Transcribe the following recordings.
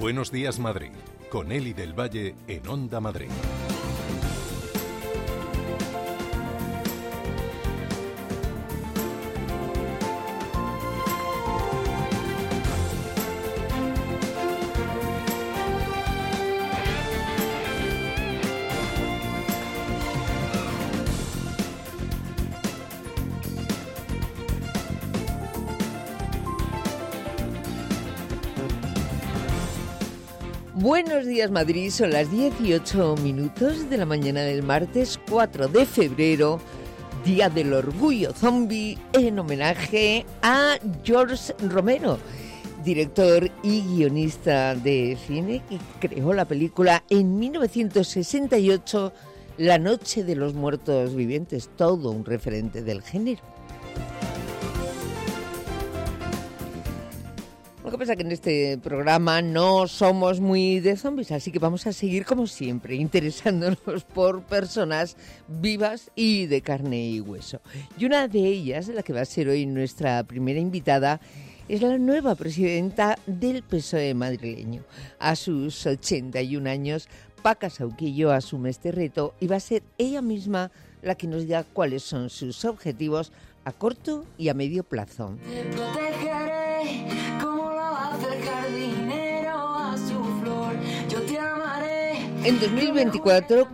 Buenos días, Madrid, con Eli del Valle en Onda Madrid. Buenos días, Madrid. Son las 18 minutos de la mañana del martes 4 de febrero, Día del Orgullo Zombie, en homenaje a George Romero, director y guionista de cine que creó la película en 1968, La Noche de los Muertos Vivientes, todo un referente del género. Lo que pasa es que en este programa no somos muy de zombies, así que vamos a seguir como siempre, interesándonos por personas vivas y de carne y hueso. Y una de ellas, la que va a ser hoy nuestra primera invitada, es la nueva presidenta del PSOE madrileño. A sus 81 años, Paca Sauquillo asume este reto y va a ser ella misma la que nos diga cuáles son sus objetivos a corto y a medio plazo. Te protegeré como lo hace el jardinero a su flor. Yo te amaré. En 2024,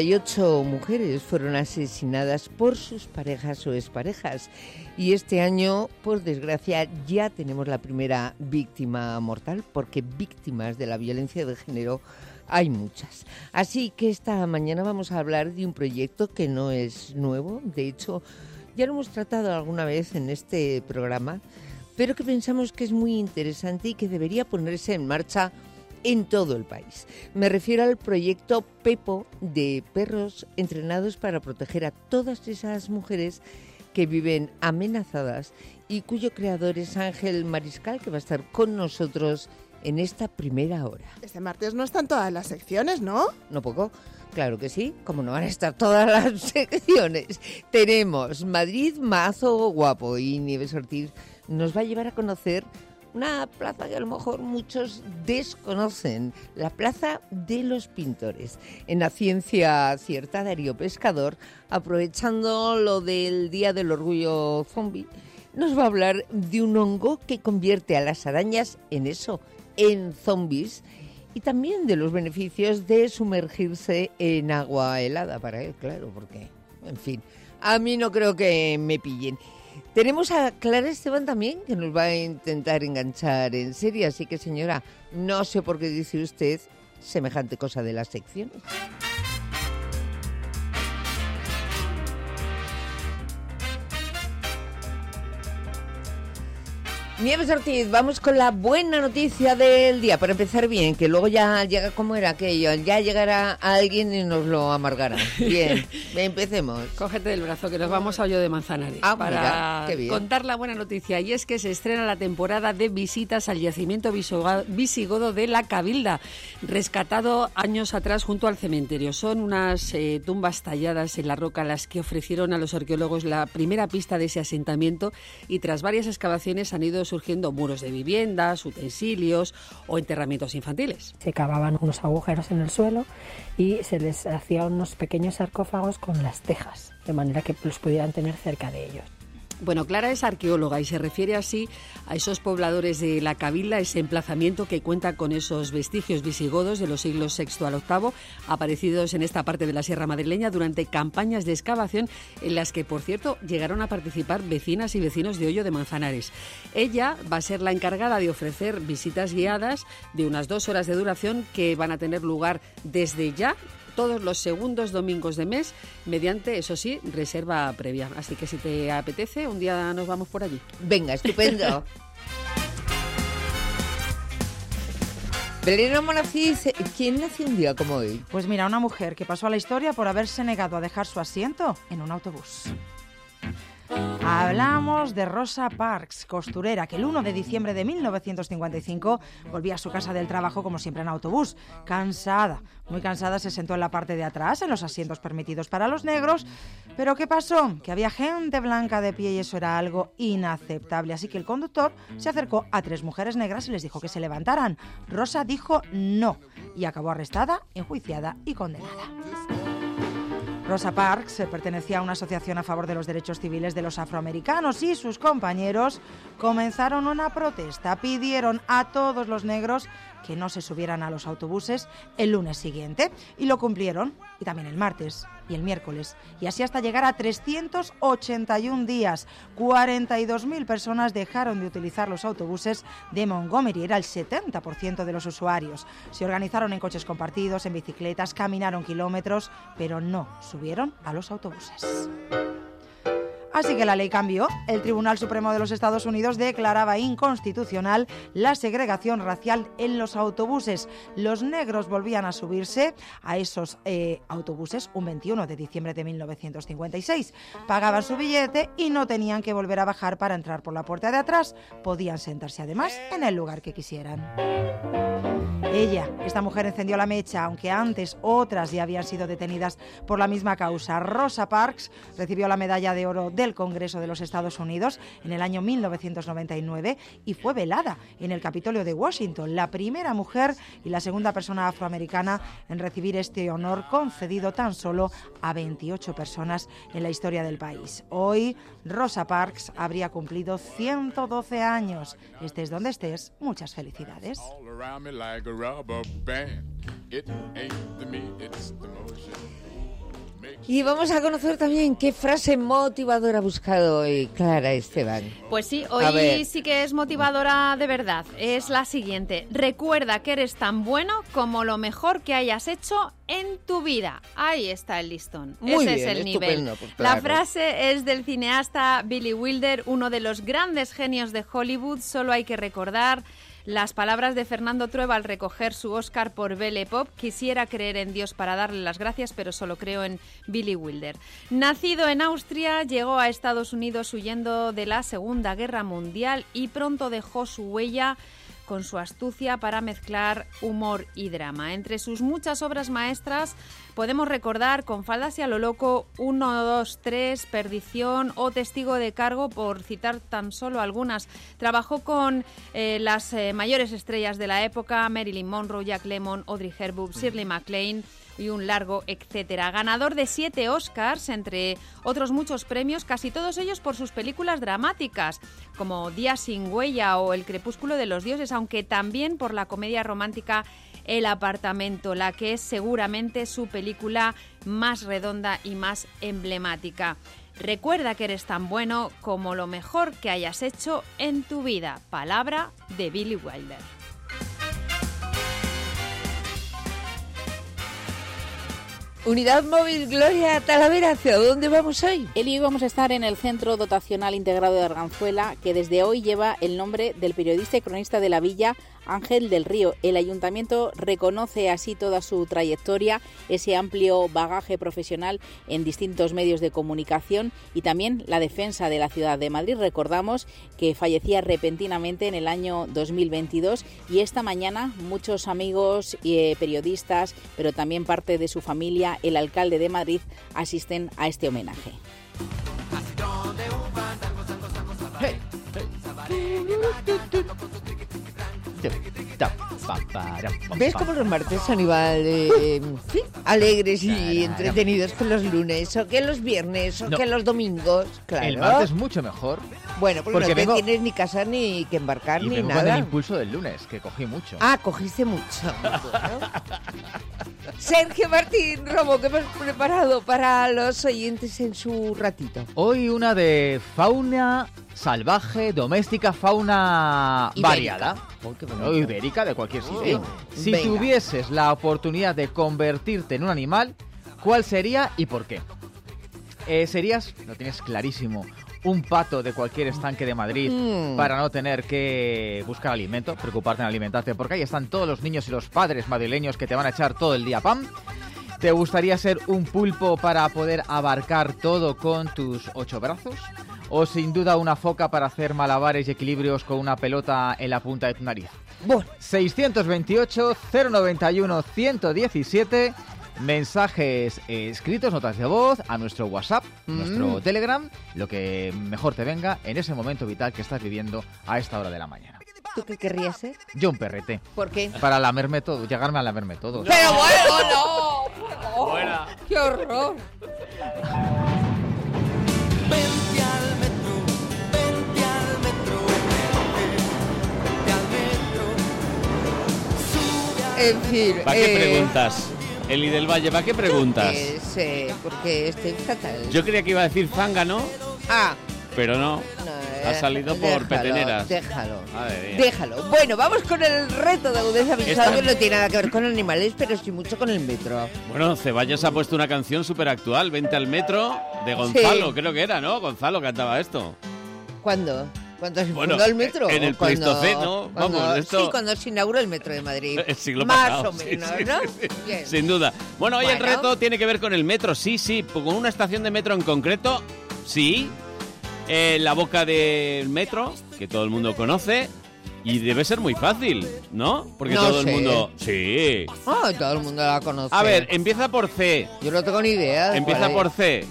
48 mujeres fueron asesinadas por sus parejas o exparejas. Y este año, por desgracia, ya tenemos la primera víctima mortal, porque víctimas de la violencia de género hay muchas. Así que esta mañana vamos a hablar de un proyecto que no es nuevo. De hecho, ya lo hemos tratado alguna vez en este programa, pero que pensamos que es muy interesante y que debería ponerse en marcha en todo el país. Me refiero al proyecto Pepo, de perros entrenados para proteger a todas esas mujeres que viven amenazadas y cuyo creador es Ángel Mariscal, que va a estar con nosotros en esta primera hora. Este martes no están todas las secciones, ¿no? ¿No poco? Claro que sí, como no van a estar todas las secciones. Tenemos Madrid Mazo Guapo y Nieves Ortiz nos va a llevar a conocer una plaza que a lo mejor muchos desconocen, la Plaza de los Pintores. En la Ciencia Cierta, Darío Pescador, aprovechando lo del Día del Orgullo Zombie, nos va a hablar de un hongo que convierte a las arañas en eso, en zombies, y también de los beneficios de sumergirse en agua helada para él, claro, porque, en fin, a mí no creo que me pillen. Tenemos a Clara Esteban también, que nos va a intentar enganchar en serie, así que, señora, no sé por qué dice usted semejante cosa de las secciones. Nieves Ortiz, vamos con la buena noticia del día, para empezar bien, que luego ya llega, ¿cómo era aquello? Ya llegará alguien y nos lo amargará. Bien, empecemos. Cógete del brazo, que nos vamos a Hoyo de Manzanares para contar la buena noticia. Y es que se estrena la temporada de visitas al yacimiento visigodo de La Cabilda, rescatado años atrás junto al cementerio. Son unas tumbas talladas en la roca las que ofrecieron a los arqueólogos la primera pista de ese asentamiento, y tras varias excavaciones han ido surgiendo muros de viviendas, utensilios o enterramientos infantiles. Se cavaban unos agujeros en el suelo y se les hacían unos pequeños sarcófagos con las tejas, de manera que los pudieran tener cerca de ellos. Bueno, Clara es arqueóloga y se refiere así a esos pobladores de La Cabilda, ese emplazamiento que cuenta con esos vestigios visigodos de los siglos VI al VIII, aparecidos en esta parte de la Sierra Madrileña durante campañas de excavación en las que, por cierto, llegaron a participar vecinas y vecinos de Hoyo de Manzanares. Ella va a ser la encargada de ofrecer visitas guiadas de unas 2 horas de duración que van a tener lugar desde ya, todos los segundos domingos de mes, mediante, eso sí, reserva previa. Así que si te apetece, un día nos vamos por allí. Venga, estupendo. Belén Monafis, ¿quién nació un día como hoy? Pues mira, una mujer que pasó a la historia por haberse negado a dejar su asiento en un autobús. Hablamos de Rosa Parks, costurera, que el 1 de diciembre de 1955 volvía a su casa del trabajo como siempre en autobús. Cansada, muy cansada, se sentó en la parte de atrás, en los asientos permitidos para los negros. Pero ¿qué pasó? Que había gente blanca de pie y eso era algo inaceptable. Así que el conductor se acercó a 3 mujeres negras y les dijo que se levantaran. Rosa dijo no y acabó arrestada, enjuiciada y condenada. Rosa Parks pertenecía a una asociación a favor de los derechos civiles de los afroamericanos y sus compañeros comenzaron una protesta. Pidieron a todos los negros que no se subieran a los autobuses el lunes siguiente y lo cumplieron, y también el martes y el miércoles, y así hasta llegar a 381 días. 42.000 personas dejaron de utilizar los autobuses de Montgomery, era el 70% de los usuarios. Se organizaron en coches compartidos, en bicicletas, caminaron kilómetros, pero no subieron a los autobuses. Así que la ley cambió. El Tribunal Supremo de los Estados Unidos declaraba inconstitucional la segregación racial en los autobuses. Los negros volvían a subirse a esos autobuses un 21 de diciembre de 1956. Pagaban su billete y no tenían que volver a bajar para entrar por la puerta de atrás. Podían sentarse además en el lugar que quisieran. Esta mujer encendió la mecha, aunque antes otras ya habían sido detenidas por la misma causa. Rosa Parks recibió la medalla de oro del Congreso de los Estados Unidos en el año 1999 y fue velada en el Capitolio de Washington, la primera mujer y la segunda persona afroamericana en recibir este honor, concedido tan solo a 28 personas en la historia del país. Hoy, Rosa Parks habría cumplido 112 años. Estés donde estés, muchas felicidades. Y vamos a conocer también qué frase motivadora ha buscado hoy Clara Esteban. Pues sí, hoy sí que es motivadora de verdad. Es la siguiente: recuerda que eres tan bueno como lo mejor que hayas hecho en tu vida. Ahí está el listón. Muy Ese bien, es el nivel. pues claro. La frase es del cineasta Billy Wilder, uno de los grandes genios de Hollywood. Solo hay que recordar las palabras de Fernando Trueba al recoger su Oscar por Belle Pop: quisiera creer en Dios para darle las gracias, pero solo creo en Billy Wilder. Nacido en Austria, llegó a Estados Unidos huyendo de la Segunda Guerra Mundial y pronto dejó su huella con su astucia para mezclar humor y drama. Entre sus muchas obras maestras podemos recordar Con faldas y a lo loco, 1, 2, 3, Perdición o Testigo de cargo, por citar tan solo algunas. Trabajó con las mayores estrellas de la época: Marilyn Monroe, Jack Lemmon, Audrey Hepburn, Shirley MacLaine y un largo etcétera. Ganador de 7 Oscars, entre otros muchos premios, casi todos ellos por sus películas dramáticas, como Días sin huella o El crepúsculo de los dioses, aunque también por la comedia romántica El apartamento, la que es seguramente su película más redonda y más emblemática. Recuerda que eres tan bueno como lo mejor que hayas hecho en tu vida. Palabra de Billy Wilder. Unidad Móvil Gloria Talavera, ¿hacia dónde vamos hoy? Hoy vamos a estar en el Centro Dotacional Integrado de Arganzuela, que desde hoy lleva el nombre del periodista y cronista de la villa, Ángel del Río. El ayuntamiento reconoce así toda su trayectoria, ese amplio bagaje profesional en distintos medios de comunicación y también la defensa de la ciudad de Madrid. Recordamos que fallecía repentinamente en el año 2022 y esta mañana muchos amigos y periodistas, pero también parte de su familia, el alcalde de Madrid, asisten a este homenaje. ¿Ves cómo los martes son igual alegres y entretenidos que los lunes o que los viernes o que los domingos? Claro. El martes es mucho mejor. Bueno, porque no te tienes ni casa ni que embarcar ni nada. Y con el impulso del lunes, que cogí mucho. Ah, cogiste mucho. Bueno. Sergio Martín Romo, ¿qué hemos preparado para los oyentes en su ratito? Hoy una de fauna salvaje, doméstica, fauna ibérica. Variada. Oh, ibérica, de cualquier sitio. Si tuvieses la oportunidad de convertirte en un animal, ¿cuál sería y por qué? Serías, lo tienes clarísimo, un pato de cualquier estanque de Madrid para no tener que buscar alimento, preocuparte en alimentarte, porque ahí están todos los niños y los padres madrileños que te van a echar todo el día pan. ¿Te gustaría ser un pulpo para poder abarcar todo con tus 8 brazos? o sin duda una foca para hacer malabares y equilibrios con una pelota en la punta de tu nariz? Bueno. 628-091-117, mensajes escritos, notas de voz, a nuestro WhatsApp, nuestro Telegram, lo que mejor te venga en ese momento vital que estás viviendo a esta hora de la mañana. ¿Tú qué querrías ser? Yo un perrete. ¿Por qué? Para lamerme todo, llegarme a lamerme todo. ¡Pero bueno, no! Fuera. ¡Qué horror! Vente al metro, vente al metro, vente al metro. En fin. ¿Para qué preguntas? Eli del Valle, ¿para qué preguntas? Porque estoy fatal. Yo creía que iba a decir zángano, pero no. Ha salido por peteneras. Déjalo. Bueno, vamos con el reto de agudeza visual, que no tiene nada que ver con animales, pero sí mucho con el metro. Bueno, Ceballos ha puesto una canción súper actual, Vente al metro, de Gonzalo, creo que era, ¿no? Gonzalo cantaba esto. ¿Cuándo? ¿Cuándo se fundó el metro? En el Pleistoceno, vamos, esto... Sí, cuando se inauguró el metro de Madrid. El siglo más pasado, o menos, sí, ¿no? Sí. Bien. Sin duda. Bueno, hoy el reto tiene que ver con el metro, sí, con una estación de metro en concreto, sí. La boca del metro, que todo el mundo conoce, y debe ser muy fácil, ¿no? Porque todo el mundo... Sí. Todo el mundo la conoce. A ver, empieza por C. Yo no tengo ni idea. Empieza por C.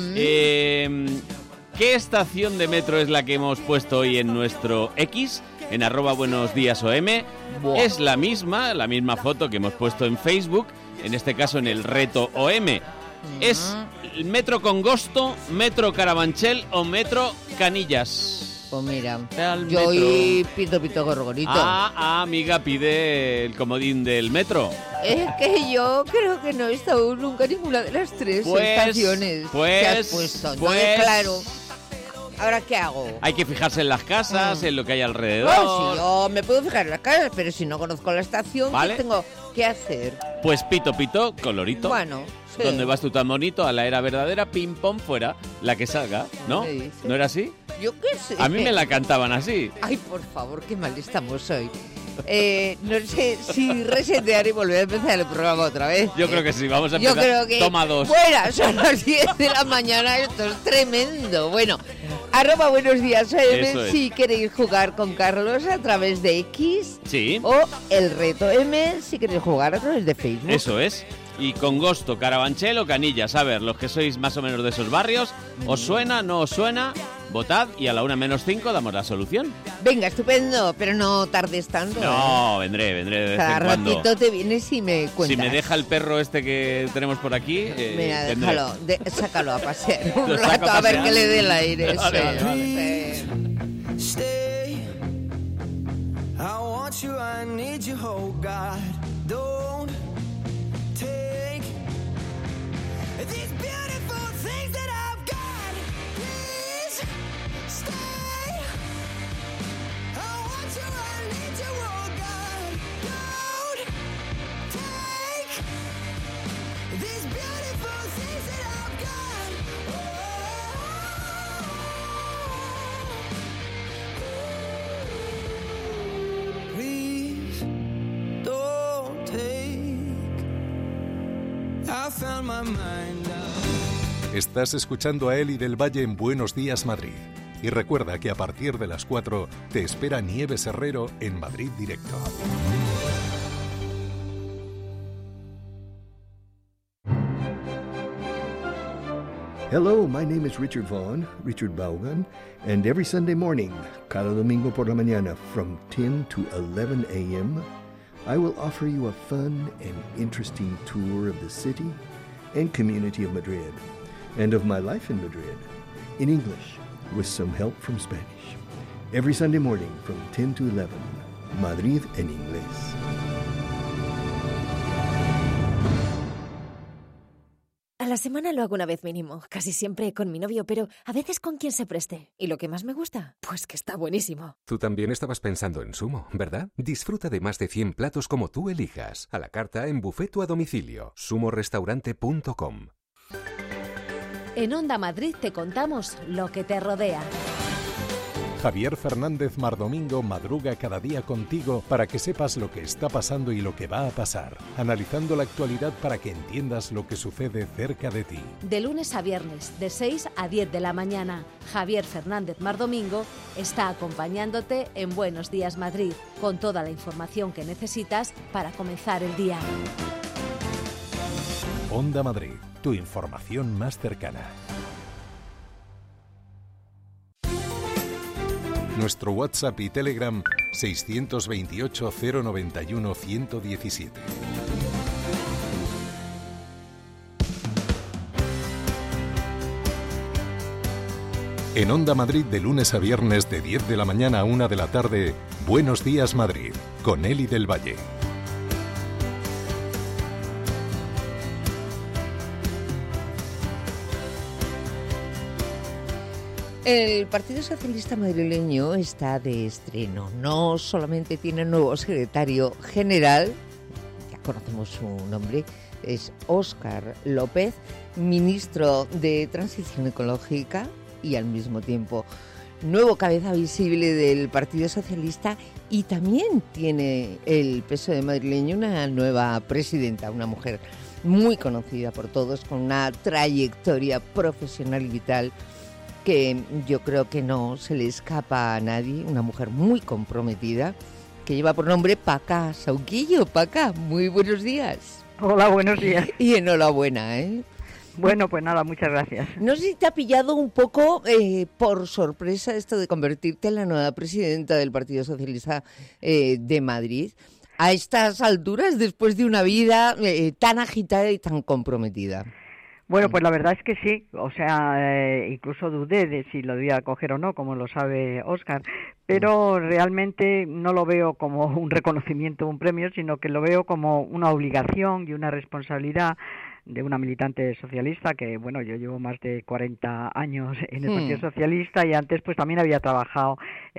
¿Qué estación de metro es la que hemos puesto hoy en nuestro X? En @buenosdíasOM. Es la misma foto que hemos puesto en Facebook, en este caso en el reto OM. Es Metro Congosto, Metro Carabanchel o Metro Canillas. Pues mira, yo hoy pito gorgorito. Amiga, pide el comodín del metro. Es que yo creo que no he estado nunca en ninguna de las tres estaciones que has puesto. Entonces, claro, ¿ahora qué hago? Hay que fijarse en las casas, en lo que hay alrededor. Bueno, si yo me puedo fijar en las casas, pero si no conozco la estación, ¿qué tengo que hacer? Pues pito, colorito. Bueno, sí. Donde vas tú tan bonito, a la era verdadera, pim, pom, fuera, la que salga, ¿no? ¿No era así? Yo qué sé. A mí me la cantaban así. Ay, por favor, qué mal estamos hoy. No sé si resetear y volver a empezar el programa otra vez. Yo creo que sí, vamos a empezar. Yo creo que... Toma 2. Fuera, son las 10 de la mañana, esto es tremendo. Bueno, @buenosdíasOM si queréis jugar con Carlos a través de X. Sí. O el reto M si queréis jugar a través de Facebook. Eso es. Y Congosto, Carabanchel o Canillas. A ver, los que sois más o menos de esos barrios, ¿os suena, no os suena? Votad y a la 1:05 damos la solución. Venga, estupendo, pero no tardes tanto. No, vendré de vez en cuando. Cada ratito te vienes y me cuentas. Si me deja el perro este que tenemos por aquí, mira, vendré. déjalo, sácalo a pasear un rato a ver que le dé el aire. Vale. Stay. I want you, I need you, oh God. Don't take these beautiful things that I've got. Please stay. I want you, I need you, oh God. Don't take these beautiful things that I've got. Please don't take. I found my mind out. Estás escuchando a Eli del Valle en Buenos Días Madrid. Y recuerda que a partir de las 4 te espera Nieves Herrero en Madrid Directo. Hello, my name is Richard Vaughn, Richard Vaughan, and every Sunday morning, cada domingo por la mañana, from 10 to 11 a.m., I will offer you a fun and interesting tour of the city and community of Madrid, and of my life in Madrid, in English, with some help from Spanish. Every Sunday morning, from 10 to 11, Madrid en inglés. A la semana lo hago una vez mínimo, casi siempre con mi novio, pero a veces con quien se preste. ¿Y lo que más me gusta? Pues que está buenísimo. Tú también estabas pensando en Sumo, ¿verdad? Disfruta de más de 100 platos como tú elijas, a la carta, en buffet o a domicilio. sumorestaurante.com. En Onda Madrid te contamos lo que te rodea. Javier Fernández Mardomingo madruga cada día contigo para que sepas lo que está pasando y lo que va a pasar, analizando la actualidad para que entiendas lo que sucede cerca de ti. De lunes a viernes, de 6 a 10 de la mañana, Javier Fernández Mardomingo está acompañándote en Buenos Días Madrid, con toda la información que necesitas para comenzar el día. Onda Madrid, tu información más cercana. Nuestro WhatsApp y Telegram 628 091 117. En Onda Madrid de lunes a viernes de 10 de la mañana a 1 de la tarde, Buenos Días Madrid, con Eli del Valle. El Partido Socialista madrileño está de estreno. No solamente tiene nuevo secretario general, ya conocemos su nombre, es Óscar López, ministro de Transición Ecológica y al mismo tiempo nuevo cabeza visible del Partido Socialista, y también tiene el PSOE madrileño una nueva presidenta, una mujer muy conocida por todos, con una trayectoria profesional y vital que yo creo que no se le escapa a nadie, una mujer muy comprometida, que lleva por nombre Paca Sauquillo. Paca, muy buenos días. Hola, buenos días. Y enhorabuena, ¿eh? Bueno, pues nada, muchas gracias. No sé si te ha pillado un poco por sorpresa esto de convertirte en la nueva presidenta del Partido Socialista de Madrid, a estas alturas, después de una vida tan agitada y tan comprometida. Bueno, pues la verdad es que sí, o sea, incluso dudé de si lo debía coger o no, como lo sabe Óscar, pero realmente no lo veo como un reconocimiento, un premio, sino que lo veo como una obligación y una responsabilidad de una militante socialista que, bueno, yo llevo más de 40 años en el Partido Socialista y antes pues también había trabajado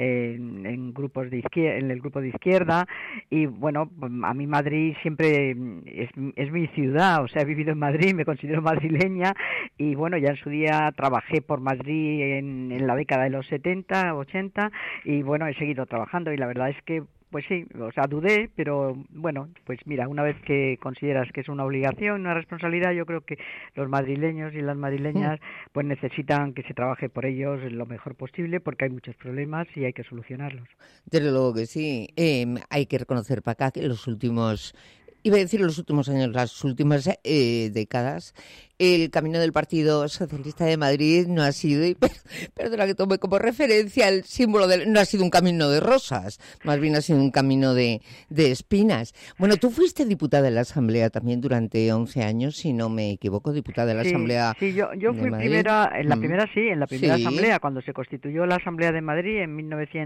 en grupos de izquierda, en el grupo de izquierda, y bueno, a mí Madrid siempre es mi ciudad, o sea, he vivido en Madrid, me considero madrileña, y bueno, ya en su día trabajé por Madrid en la década de los 70, 80, y bueno, he seguido trabajando, y la verdad es que pues sí, o sea, dudé, pero bueno, pues mira, una vez que consideras que es una obligación, una responsabilidad, yo creo que los madrileños y las madrileñas pues necesitan que se trabaje por ellos lo mejor posible, porque hay muchos problemas y hay que solucionarlos. Desde luego que sí. Hay que reconocer, Paca, que en los últimos, iba a decir los últimos años, las últimas décadas, el camino del Partido Socialista de Madrid no ha sido, y perdona que tome como referencia el símbolo no ha sido un camino de rosas, más bien ha sido un camino de espinas. Bueno, tú fuiste diputada de la Asamblea también durante 11 años, si no me equivoco, diputada de la Asamblea. Sí, yo fui primera, en la primera Asamblea, cuando se constituyó la Asamblea de Madrid en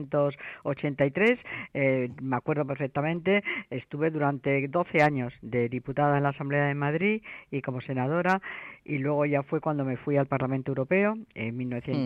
1983, me acuerdo perfectamente, estuve durante 12 años de diputada en la Asamblea de Madrid y como senadora, y luego ya fue cuando me fui al Parlamento Europeo en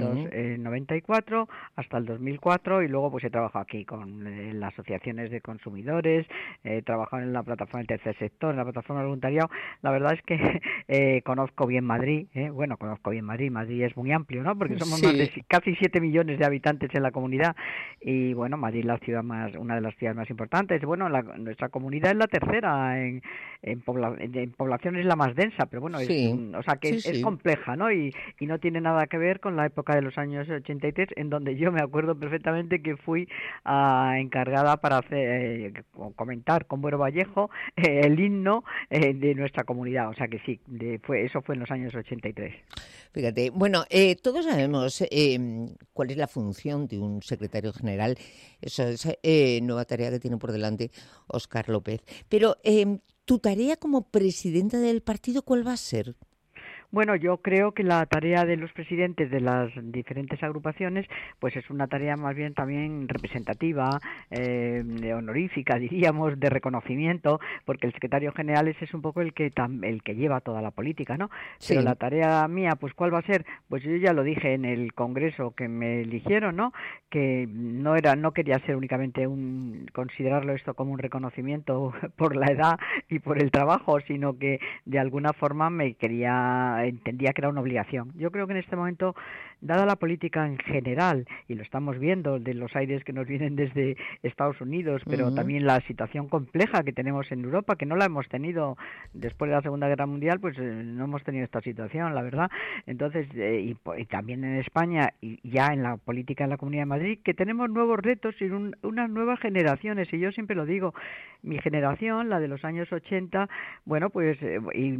1994 hasta el 2004, y luego pues he trabajado aquí con las asociaciones de consumidores, he trabajado en la plataforma del tercer sector, en la plataforma del voluntariado. La verdad es que conozco bien Madrid, conozco bien Madrid. Madrid es muy amplio, ¿no? Porque somos más de casi 7 millones de habitantes en la comunidad, y bueno, Madrid es la ciudad una de las ciudades más importantes. Bueno, nuestra comunidad es la tercera en población, es la más densa, pero bueno, o sea que es compleja, ¿no? Y no tiene nada que ver con la época de los años 83, en donde yo me acuerdo perfectamente que fui encargada para comentar con Buero Vallejo el himno de nuestra comunidad, o sea que sí, eso fue en los años 83. Fíjate, bueno, todos sabemos cuál es la función de un secretario general, eso es nueva tarea que tiene por delante Óscar López, pero ¿tu tarea como presidenta del partido cuál va a ser? Bueno, yo creo que la tarea de los presidentes de las diferentes agrupaciones pues es una tarea más bien también representativa, honorífica, diríamos, de reconocimiento, porque el secretario general es un poco el que lleva toda la política, ¿no? Sí. Pero la tarea mía, pues ¿cuál va a ser? Pues yo ya lo dije en el congreso que me eligieron, ¿no? Que no quería ser únicamente considerarlo esto como un reconocimiento por la edad y por el trabajo, sino que de alguna forma me quería entendía que era una obligación. Yo creo que en este momento, dada la política en general, y lo estamos viendo de los aires que nos vienen desde Estados Unidos, pero también la situación compleja que tenemos en Europa, que no la hemos tenido después de la Segunda Guerra Mundial, pues no hemos tenido esta situación, la verdad. Entonces, y también en España, y ya en la política de la Comunidad de Madrid, que tenemos nuevos retos y unas nuevas generaciones, y yo siempre lo digo, mi generación, la de los años 80, bueno, pues, y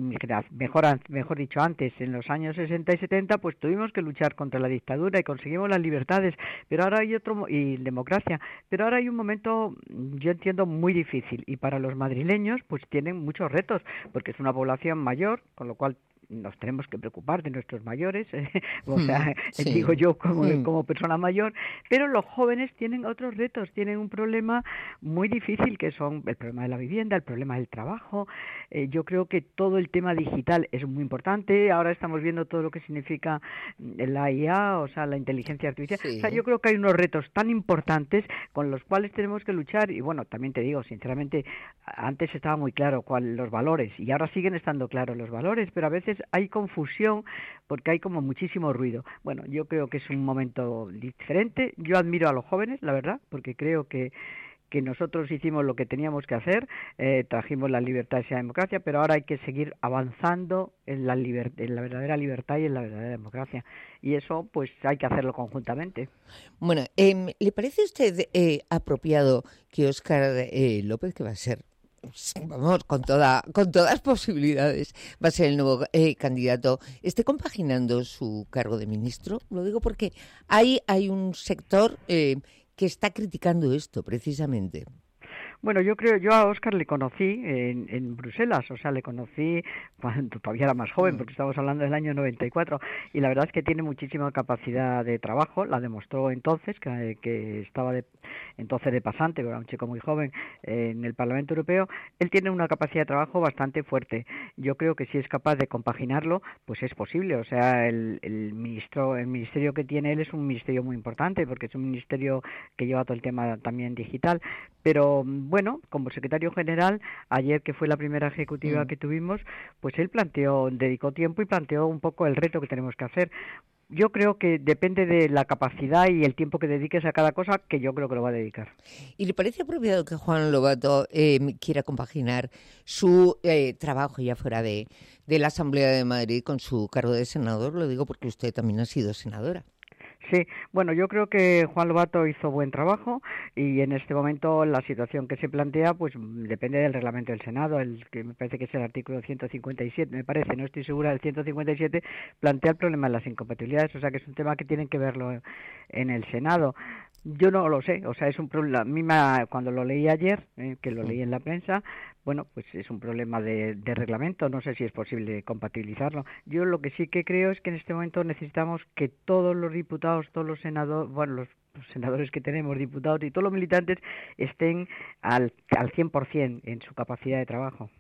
mejor dicho antes, en los años 60 y 70, pues tuvimos que luchar contra la dictadura y conseguimos las libertades, pero ahora hay y democracia, pero ahora hay un momento, yo entiendo, muy difícil, y para los madrileños, pues tienen muchos retos, porque es una población mayor, con lo cual nos tenemos que preocupar de nuestros mayores, o sea, sí, digo yo como persona mayor, pero los jóvenes tienen otros retos, tienen un problema muy difícil, que son el problema de la vivienda, el problema del trabajo. Yo creo que todo el tema digital es muy importante. Ahora estamos viendo todo lo que significa la IA, o sea, la inteligencia artificial. Sí. O sea, yo creo que hay unos retos tan importantes con los cuales tenemos que luchar, y bueno, también te digo, sinceramente, antes estaba muy claro los valores, y ahora siguen estando claros los valores, pero a veces hay confusión porque hay como muchísimo ruido. Bueno, yo creo que es un momento diferente. Yo admiro a los jóvenes, la verdad, porque creo que nosotros hicimos lo que teníamos que hacer, trajimos la libertad y la democracia, pero ahora hay que seguir avanzando en la verdadera libertad y en la verdadera democracia. Y eso, pues, hay que hacerlo conjuntamente. Bueno, ¿le parece a usted apropiado que Óscar López, que va a ser, vamos, con todas posibilidades, va a ser el nuevo candidato, esté compaginando su cargo de ministro? Lo digo porque hay un sector que está criticando esto, precisamente. Bueno, yo a Óscar le conocí en Bruselas, o sea, le conocí cuando todavía era más joven, porque estamos hablando del año 94, y la verdad es que tiene muchísima capacidad de trabajo, la demostró entonces, que estaba entonces de pasante, pero era un chico muy joven, en el Parlamento Europeo. Él tiene una capacidad de trabajo bastante fuerte. Yo creo que si es capaz de compaginarlo, pues es posible, o sea, el ministerio que tiene él es un ministerio muy importante, porque es un ministerio que lleva todo el tema también digital, pero bueno, como secretario general, ayer que fue la primera ejecutiva que tuvimos, pues él dedicó tiempo y planteó un poco el reto que tenemos que hacer. Yo creo que depende de la capacidad y el tiempo que dediques a cada cosa, que yo creo que lo va a dedicar. ¿Y le parece apropiado que Juan Lobato quiera compaginar su trabajo ya fuera de la Asamblea de Madrid con su cargo de senador? Lo digo porque usted también ha sido senadora. Sí, bueno, yo creo que Juan Lobato hizo buen trabajo, y en este momento la situación que se plantea pues depende del reglamento del Senado, el que me parece que es el artículo 157, me parece, no estoy segura, del 157 plantea el problema de las incompatibilidades, o sea que es un tema que tienen que verlo en el Senado. Yo no lo sé, o sea, es un problema, cuando lo leí ayer, que lo leí en la prensa, bueno, pues es un problema de reglamento, no sé si es posible compatibilizarlo. Yo lo que sí que creo es que en este momento necesitamos que todos los diputados, todos los senadores, bueno, los senadores que tenemos, diputados y todos los militantes estén al 100% en su capacidad de trabajo.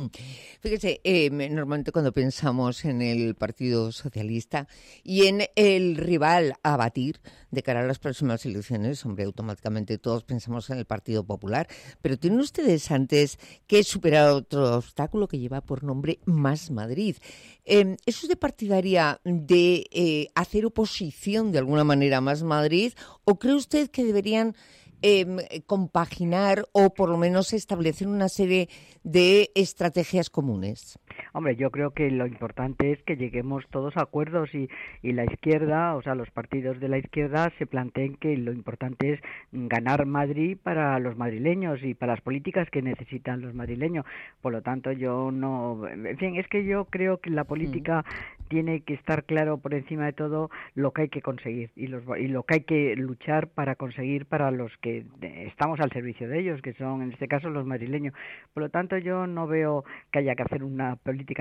Fíjese, normalmente cuando pensamos en el Partido Socialista y en el rival a batir de cara a las próximas elecciones, hombre, automáticamente todos pensamos en el Partido Popular, pero tienen ustedes antes que superar otro obstáculo que lleva por nombre Más Madrid. ¿Es usted partidaria de hacer oposición de alguna manera a Más Madrid, o cree usted que deberían compaginar o por lo menos establecer una serie de estrategias comunes? Hombre, yo creo que lo importante es que lleguemos todos a acuerdos y la izquierda, o sea, los partidos de la izquierda se planteen que lo importante es ganar Madrid para los madrileños y para las políticas que necesitan los madrileños. Por lo tanto, yo no... En fin, es que yo creo que la política tiene que estar claro por encima de todo lo que hay que conseguir y lo que hay que luchar para conseguir para los que estamos al servicio de ellos, que son en este caso los madrileños. Por lo tanto, yo no veo que haya que hacer una política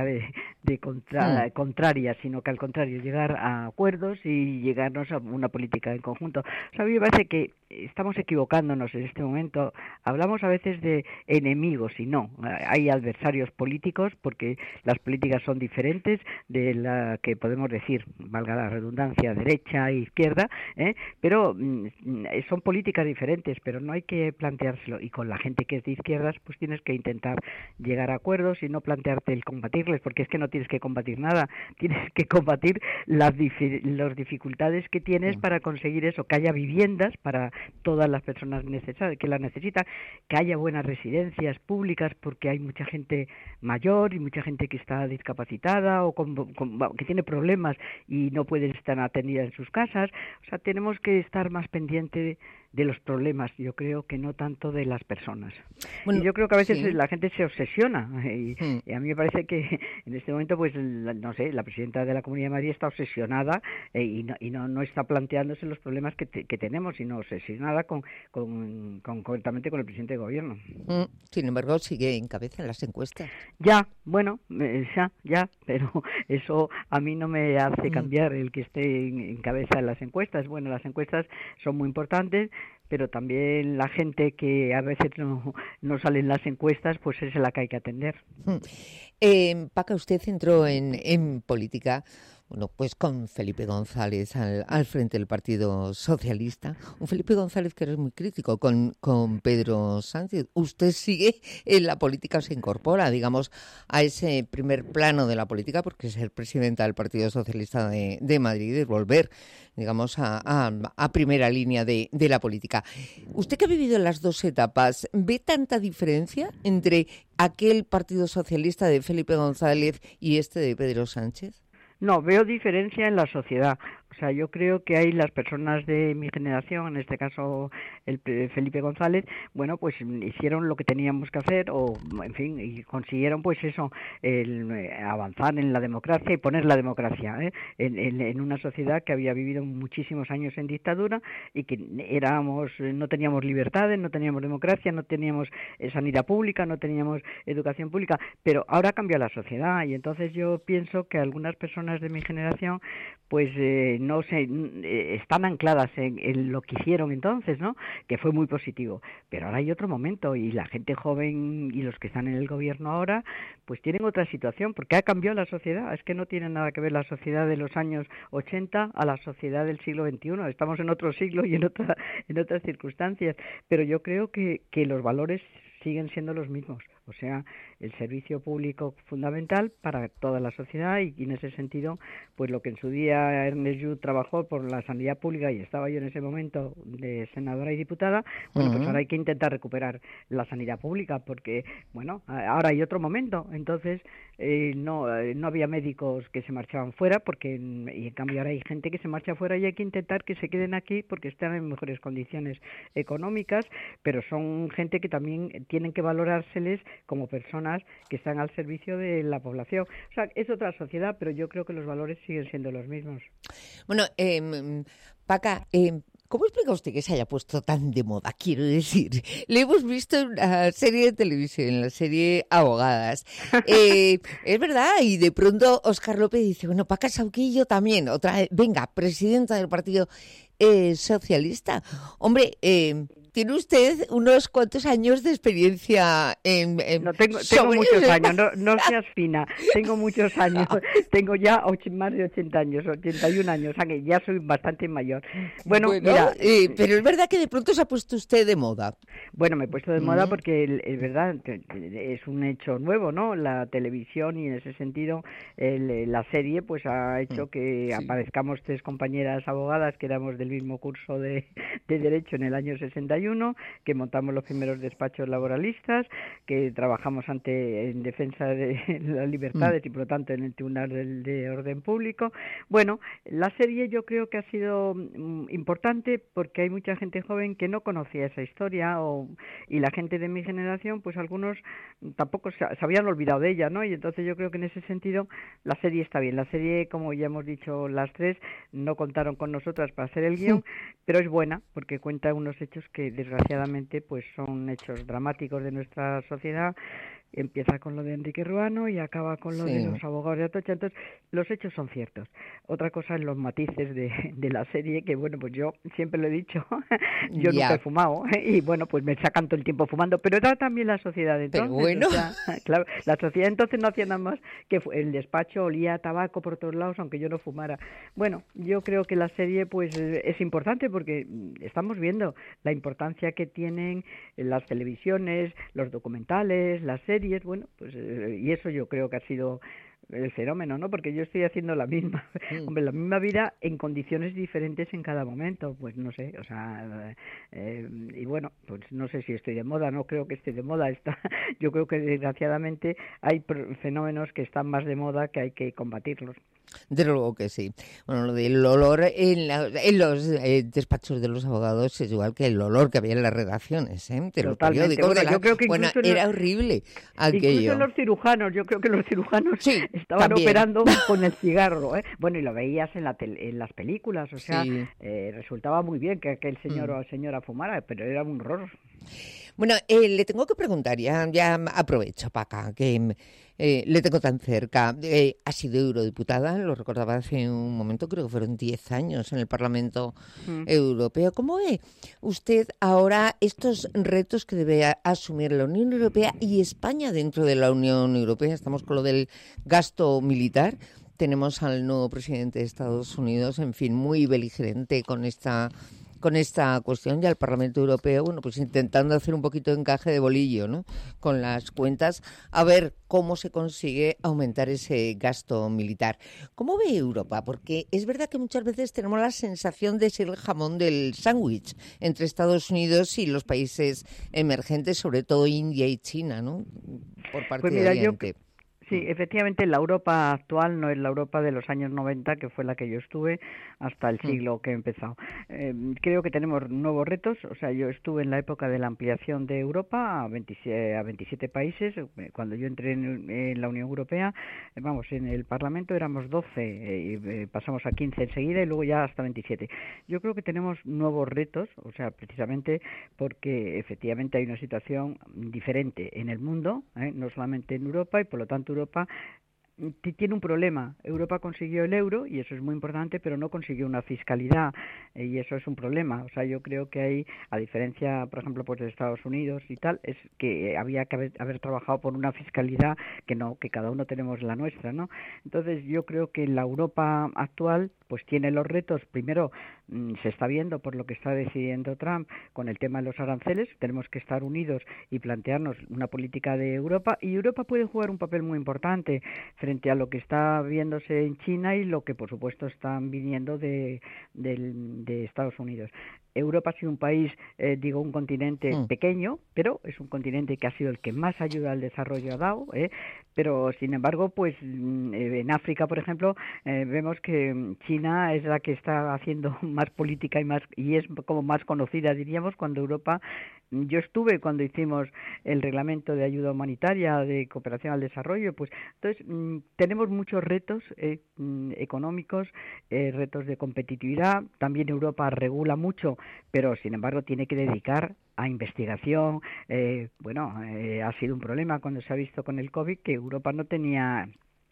contraria, sino que al contrario, llegar a acuerdos y llegarnos a una política en conjunto. O sea, a mí me parece que estamos equivocándonos en este momento. Hablamos a veces de enemigos y no. Hay adversarios políticos porque las políticas son diferentes, de política que podemos decir, valga la redundancia, derecha e izquierda, pero son políticas diferentes, pero no hay que planteárselo. Y con la gente que es de izquierdas, pues tienes que intentar llegar a acuerdos y no plantearte el combatirles, porque es que no tienes que combatir nada, tienes que combatir las dificultades que tienes para conseguir eso, que haya viviendas para todas las personas que las necesitan, que haya buenas residencias públicas, porque hay mucha gente mayor y mucha gente que está discapacitada o que tiene problemas y no pueden estar atendidas en sus casas. O sea, tenemos que estar más pendientes de los problemas, yo creo que no tanto de las personas. Bueno, y yo creo que a veces la gente se obsesiona y a mí me parece que en este momento, pues, no sé, la presidenta de la Comunidad de Madrid está obsesionada y no está planteándose los problemas que tenemos, sino obsesionada concretamente con el presidente de gobierno. Sin embargo, sigue en cabeza en las encuestas. Ya, bueno, ya, pero eso a mí no me hace cambiar el que esté en cabeza en las encuestas. Bueno, las encuestas son muy importantes, pero también la gente que a veces no sale en las encuestas, pues es la que hay que atender. Paca, usted entró en política, bueno, pues con Felipe González al frente del Partido Socialista. Un Felipe González que era muy crítico con Pedro Sánchez. Usted sigue en la política, se incorpora, digamos, a ese primer plano de la política, porque ser presidenta del Partido Socialista de Madrid es volver, digamos, a primera línea de la política. Usted que ha vivido las dos etapas, ¿ve tanta diferencia entre aquel Partido Socialista de Felipe González y este de Pedro Sánchez? No, veo diferencia en la sociedad. O sea, yo creo que hay las personas de mi generación, en este caso el Felipe González, bueno, pues hicieron lo que teníamos que hacer, o en fin, y consiguieron pues eso, avanzar en la democracia y poner la democracia en una sociedad que había vivido muchísimos años en dictadura y que no teníamos libertades, no teníamos democracia, no teníamos sanidad pública, no teníamos educación pública, pero ahora cambia la sociedad y entonces yo pienso que algunas personas de mi generación pues no sé, están ancladas en lo que hicieron entonces, ¿no? Que fue muy positivo. Pero ahora hay otro momento y la gente joven y los que están en el gobierno ahora, pues tienen otra situación, porque ha cambiado la sociedad. Es que no tiene nada que ver la sociedad de los años 80 a la sociedad del siglo XXI. Estamos en otro siglo y en otras circunstancias. Pero yo creo que los valores siguen siendo los mismos. O sea, el servicio público fundamental para toda la sociedad y en ese sentido, pues lo que en su día Ernest Lluch trabajó por la sanidad pública y estaba yo en ese momento de senadora y diputada, bueno, pues ahora hay que intentar recuperar la sanidad pública porque, bueno, ahora hay otro momento. Entonces, no había médicos que se marchaban fuera y en cambio ahora hay gente que se marcha fuera y hay que intentar que se queden aquí porque están en mejores condiciones económicas, pero son gente que también tienen que valorárseles como personas que están al servicio de la población. O sea, es otra sociedad, pero yo creo que los valores siguen siendo los mismos. Bueno, Paca, ¿cómo explica usted que se haya puesto tan de moda? Quiero decir, le hemos visto en una serie de televisión, en la serie Abogadas. Es verdad, y de pronto Óscar López dice, bueno, Paca Sauquillo también, otra vez, venga, presidenta del Partido Socialista. Hombre, tiene usted unos cuantos años de experiencia en no, tengo muchos años, no seas fina, tengo muchos años, tengo ya más de 80 años, 81 años, ya soy bastante mayor. Bueno mira, pero es verdad que de pronto se ha puesto usted de moda. Bueno, me he puesto de moda porque es verdad, es un hecho nuevo, ¿no? La televisión y en ese sentido la serie pues ha hecho que aparezcamos tres compañeras abogadas que éramos del mismo curso de Derecho en el año 61, que montamos los primeros despachos laboralistas, que trabajamos en defensa de las libertades y por lo tanto en el Tribunal de Orden Público. Bueno, la serie yo creo que ha sido importante porque hay mucha gente joven que no conocía esa historia y la gente de mi generación, pues algunos tampoco se habían olvidado de ella, ¿no? Y entonces yo creo que en ese sentido la serie está bien. La serie, como ya hemos dicho las tres, no contaron con nosotras para hacer el guión, pero es buena porque cuenta unos hechos que desgraciadamente pues son hechos dramáticos de nuestra sociedad, empieza con lo de Enrique Ruano y acaba con lo de los abogados de Atocha. Entonces, los hechos son ciertos. Otra cosa es los matices de la serie, que bueno, pues yo siempre lo he dicho, yo nunca he fumado, y bueno, pues me sacan todo el tiempo fumando, pero era también la sociedad entonces. Pero bueno. O sea, claro, la sociedad entonces no hacía nada más que el despacho olía a tabaco por todos lados, aunque yo no fumara. Bueno, yo creo que la serie pues es importante porque estamos viendo la importancia que tienen las televisiones, los documentales, las series, bueno, pues y eso yo creo que ha sido el fenómeno, ¿no? Porque yo estoy haciendo la misma, hombre, la misma vida en condiciones diferentes en cada momento, pues no sé, o sea, y bueno, pues no sé si estoy de moda, no creo que esté de moda, yo creo que desgraciadamente hay fenómenos que están más de moda que hay que combatirlos. Desde luego que sí. Bueno, lo del olor en los despachos de los abogados es igual que el olor que había en las redacciones, de los periódicos. Bueno, yo creo que era horrible aquello. Incluso los cirujanos, yo creo que los cirujanos estaban operando con el cigarro. Bueno, y lo veías en las películas, o sea, resultaba muy bien que aquel señor o señora fumara, pero era un horror. Bueno, le tengo que preguntar, ya aprovecho para acá, que le tengo tan cerca. Ha sido eurodiputada, lo recordaba hace un momento, creo que fueron 10 años en el Parlamento Europeo. ¿Cómo ve usted ahora estos retos que debe asumir la Unión Europea y España dentro de la Unión Europea? Estamos con lo del gasto militar. Tenemos al nuevo presidente de Estados Unidos, en fin, muy beligerante con esta cuestión, y al Parlamento Europeo, bueno, pues intentando hacer un poquito de encaje de bolillo, ¿no?, con las cuentas, a ver cómo se consigue aumentar ese gasto militar. ¿Cómo ve Europa? Porque es verdad que muchas veces tenemos la sensación de ser el jamón del sándwich entre Estados Unidos y los países emergentes, sobre todo India y China, ¿no?, por parte de Oriente. Sí, efectivamente, la Europa actual no es la Europa de los años 90, que fue la que yo estuve, hasta el siglo que he empezado. Creo que tenemos nuevos retos, o sea, yo estuve en la época de la ampliación de Europa a 27 países. Cuando yo entré en la Unión Europea, en el Parlamento éramos 12, y pasamos a 15 enseguida y luego ya hasta 27. Yo creo que tenemos nuevos retos, o sea, precisamente porque efectivamente hay una situación diferente en el mundo, no solamente en Europa, y por lo tanto Europa tiene un problema. Europa consiguió el euro y eso es muy importante, pero no consiguió una fiscalidad, y eso es un problema. O sea, yo creo que hay, a diferencia, por ejemplo, pues de Estados Unidos y tal, es que había que haber trabajado por una fiscalidad que cada uno tenemos la nuestra, ¿no? Entonces, yo creo que la Europa actual pues tiene los retos. Primero, se está viendo por lo que está decidiendo Trump con el tema de los aranceles. Tenemos que estar unidos y plantearnos una política de Europa, y Europa puede jugar un papel muy importante frente a lo que está viéndose en China y lo que por supuesto están viniendo de Estados Unidos. Europa ha sido un país, un continente pequeño, pero es un continente que ha sido el que más ayuda al desarrollo ha dado, pero sin embargo, pues en África, por ejemplo, vemos que China es la que está haciendo más política y es como más conocida, diríamos, cuando Europa... Yo estuve cuando hicimos el reglamento de ayuda humanitaria, de cooperación al desarrollo, pues entonces tenemos muchos retos económicos, retos de competitividad. También Europa regula mucho, pero sin embargo tiene que dedicar a investigación. Ha sido un problema cuando se ha visto con el COVID que Europa no tenía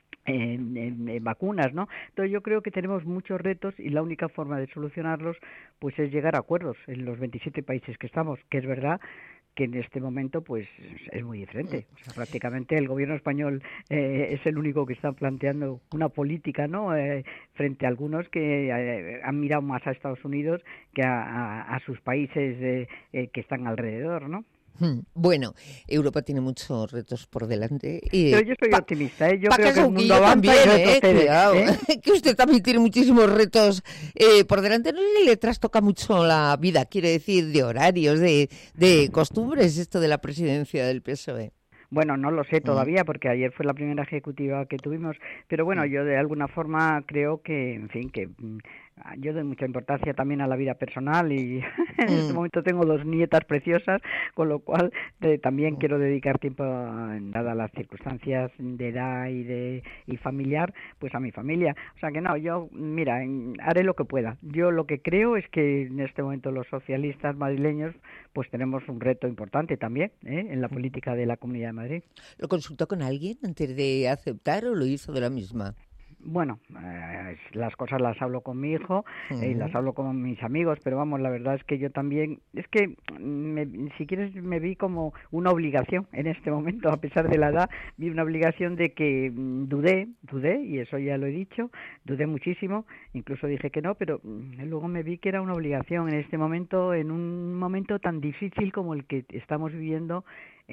en vacunas, ¿no? Entonces yo creo que tenemos muchos retos y la única forma de solucionarlos pues es llegar a acuerdos en los 27 países que estamos, que es verdad que en este momento pues es muy diferente. O sea, prácticamente el gobierno español es el único que está planteando una política, ¿no?, frente a algunos que han mirado más a Estados Unidos que a sus países que están alrededor, ¿no? Bueno, Europa tiene muchos retos por delante. Pero yo soy optimista, yo creo que el mundo avanza y cuidado, que usted también tiene muchísimos retos por delante. No le trastoca mucho la vida, quiere decir, de horarios, de costumbres, esto de la presidencia del PSOE. Bueno, no lo sé todavía porque ayer fue la primera ejecutiva que tuvimos, pero bueno, yo de alguna forma creo que, en fin, que yo doy mucha importancia también a la vida personal y en este momento tengo 2 nietas preciosas, con lo cual también quiero dedicar tiempo, dadas las circunstancias de edad y familiar, pues a mi familia. O sea que no, yo, mira, haré lo que pueda. Yo lo que creo es que en este momento los socialistas madrileños pues tenemos un reto importante también en la política de la Comunidad de Madrid. ¿Lo consultó con alguien antes de aceptar o lo hizo de la misma? Bueno, las cosas las hablo con mi hijo y las hablo con mis amigos, pero vamos, la verdad es que yo también, si quieres, me vi como una obligación en este momento, a pesar de la edad, vi una obligación de que dudé, y eso ya lo he dicho, dudé muchísimo, incluso dije que no, pero luego me vi que era una obligación en este momento, en un momento tan difícil como el que estamos viviendo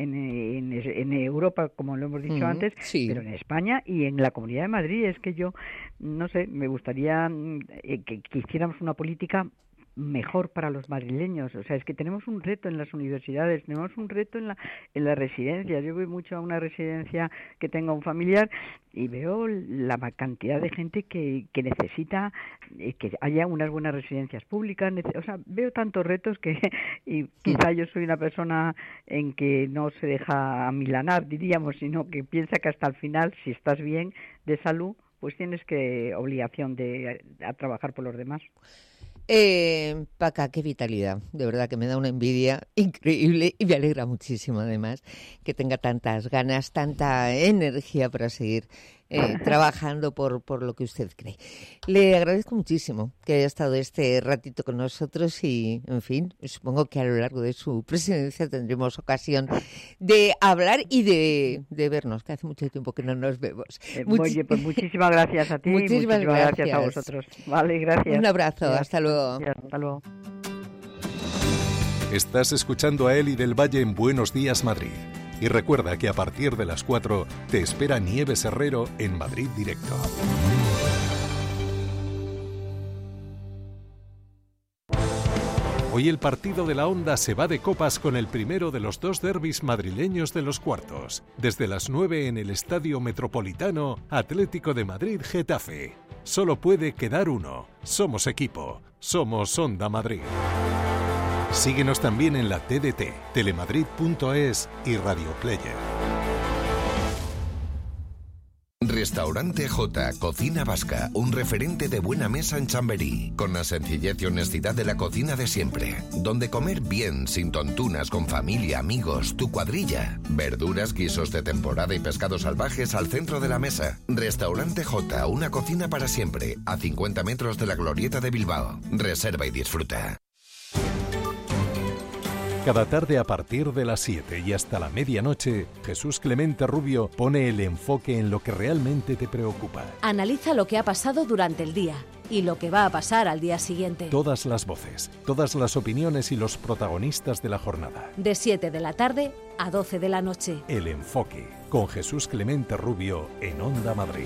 en Europa, como lo hemos dicho antes, sí, pero en España y en la Comunidad de Madrid. Es que yo, no sé, me gustaría que hiciéramos una política mejor para los madrileños. O sea, es que tenemos un reto en las universidades, tenemos un reto en la residencia. Yo voy mucho a una residencia que tenga un familiar y veo la cantidad de gente que necesita que haya unas buenas residencias públicas. O sea, veo tantos retos y quizá yo soy una persona en que no se deja amilanar, diríamos, sino que piensa que hasta el final, si estás bien de salud, pues tienes obligación a trabajar por los demás. Paca, qué vitalidad, de verdad que me da una envidia increíble y me alegra muchísimo además que tenga tantas ganas, tanta energía para seguir trabajando por lo que usted cree. Le agradezco muchísimo que haya estado este ratito con nosotros y, en fin, supongo que a lo largo de su presidencia tendremos ocasión de hablar y de vernos, que hace mucho tiempo que no nos vemos. Oye, pues muchísimas gracias a ti, muchísimas gracias a vosotros. Vale, gracias. Un abrazo, hasta luego. Hasta luego. Estás escuchando a Eli del Valle en Buenos Días Madrid. Y recuerda que a partir de las 4 te espera Nieves Herrero en Madrid Directo. Hoy el partido de la Onda se va de copas con el primero de los 2 derbis madrileños de los cuartos. Desde las 9 en el Estadio Metropolitano, Atlético de Madrid-Getafe. Solo puede quedar uno. Somos equipo. Somos Onda Madrid. Síguenos también en la TDT, telemadrid.es y Radio Player. Restaurante J, Cocina Vasca, un referente de buena mesa en Chamberí, con la sencillez y honestidad de la cocina de siempre, donde comer bien, sin tontunas, con familia, amigos, tu cuadrilla, verduras, guisos de temporada y pescados salvajes al centro de la mesa. Restaurante J, una cocina para siempre, a 50 metros de la Glorieta de Bilbao. Reserva y disfruta. Cada tarde a partir de las 7 y hasta la medianoche, Jesús Clemente Rubio pone el enfoque en lo que realmente te preocupa. Analiza lo que ha pasado durante el día y lo que va a pasar al día siguiente. Todas las voces, todas las opiniones y los protagonistas de la jornada. De 7 de la tarde a 12 de la noche. El enfoque, con Jesús Clemente Rubio en Onda Madrid.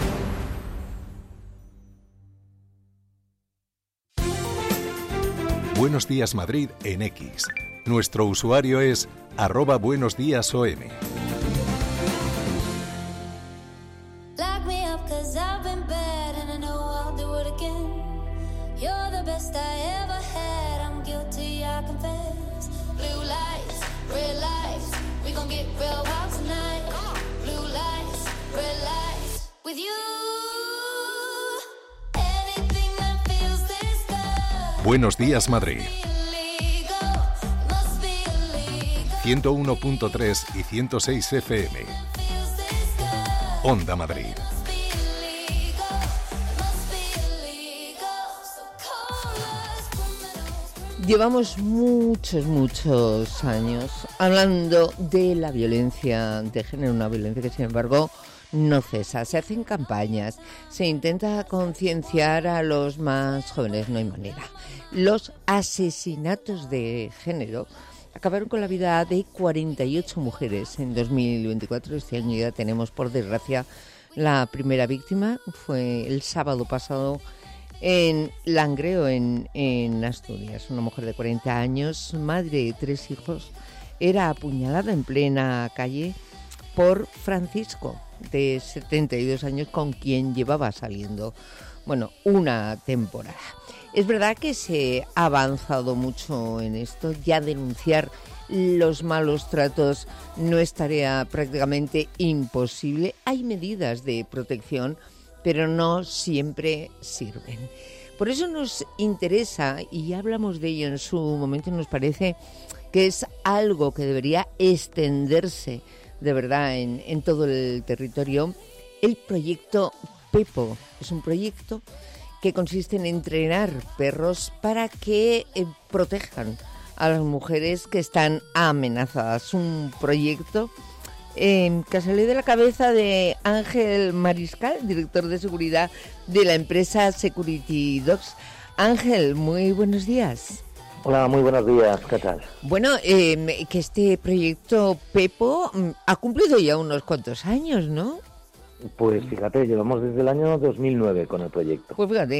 Buenos Días Madrid en X. Nuestro usuario es @buenosdiasom. Buenos Días Madrid. 101.3 y 106 FM. Onda Madrid. Llevamos muchos años hablando de la violencia de género, una violencia que sin embargo no cesa. Se hacen campañas, se intenta concienciar a los más jóvenes, no hay manera. Los asesinatos de género acabaron con la vida de 48 mujeres en 2024. Este año ya tenemos, por desgracia, la primera víctima. Fue el sábado pasado en Langreo, en Asturias. Una mujer de 40 años, madre de 3 hijos, era apuñalada en plena calle por Francisco, de 72 años, con quien llevaba saliendo bueno, una temporada. Es verdad que se ha avanzado mucho en esto, ya denunciar los malos tratos no es tarea prácticamente imposible. Hay medidas de protección, pero no siempre sirven. Por eso nos interesa, y ya hablamos de ello en su momento, nos parece que es algo que debería extenderse de verdad en todo el territorio, el proyecto Pepo. Es un proyecto que consiste en entrenar perros para que protejan a las mujeres que están amenazadas. Un proyecto que salió de la cabeza de Ángel Mariscal, director de seguridad de la empresa Security Dogs. Ángel, muy buenos días. Hola, muy buenos días, ¿qué tal? Bueno, que este proyecto Pepo ha cumplido ya unos cuantos años, ¿no? Pues fíjate, llevamos desde el año 2009 con el proyecto. Pues fíjate,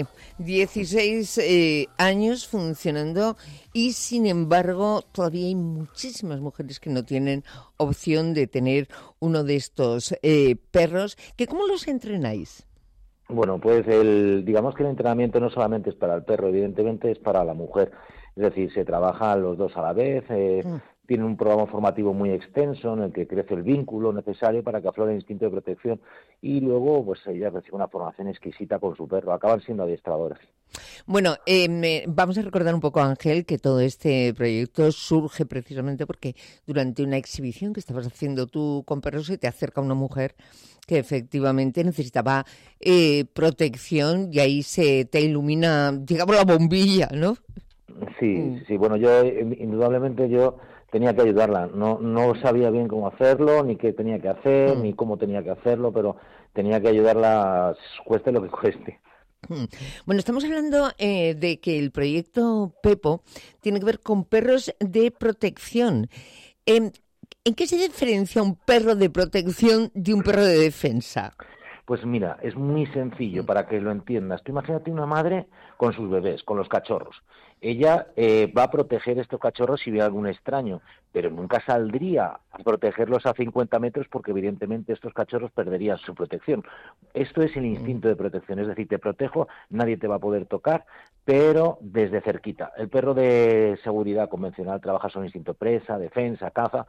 16 años funcionando y sin embargo todavía hay muchísimas mujeres que no tienen opción de tener uno de estos perros. ¿Cómo los entrenáis? Bueno, pues digamos que el entrenamiento no solamente es para el perro, evidentemente es para la mujer. Es decir, se trabajan los dos a la vez, tienen un programa formativo muy extenso en el que crece el vínculo necesario para que aflore el instinto de protección y luego pues ellas reciben una formación exquisita con su perro, acaban siendo adiestradoras. Bueno, vamos a recordar un poco, Ángel, que todo este proyecto surge precisamente porque durante una exhibición que estabas haciendo tú con perros se te acerca una mujer que efectivamente necesitaba protección y ahí se te ilumina, digamos, la bombilla, ¿no? Sí, bueno, indudablemente yo tenía que ayudarla, no sabía bien cómo hacerlo, ni qué tenía que hacer, ni cómo tenía que hacerlo, pero tenía que ayudarla, cueste lo que cueste. Bueno, estamos hablando de que el proyecto Pepo tiene que ver con perros de protección. ¿En qué se diferencia un perro de protección de un perro de defensa? Pues mira, es muy sencillo para que lo entiendas. Tú imagínate una madre con sus bebés, con los cachorros. Ella va a proteger estos cachorros si ve algún extraño, pero nunca saldría a protegerlos a 50 metros porque evidentemente estos cachorros perderían su protección. Esto es el instinto de protección, es decir, te protejo, nadie te va a poder tocar, pero desde cerquita. El perro de seguridad convencional trabaja sobre instinto presa, defensa, caza,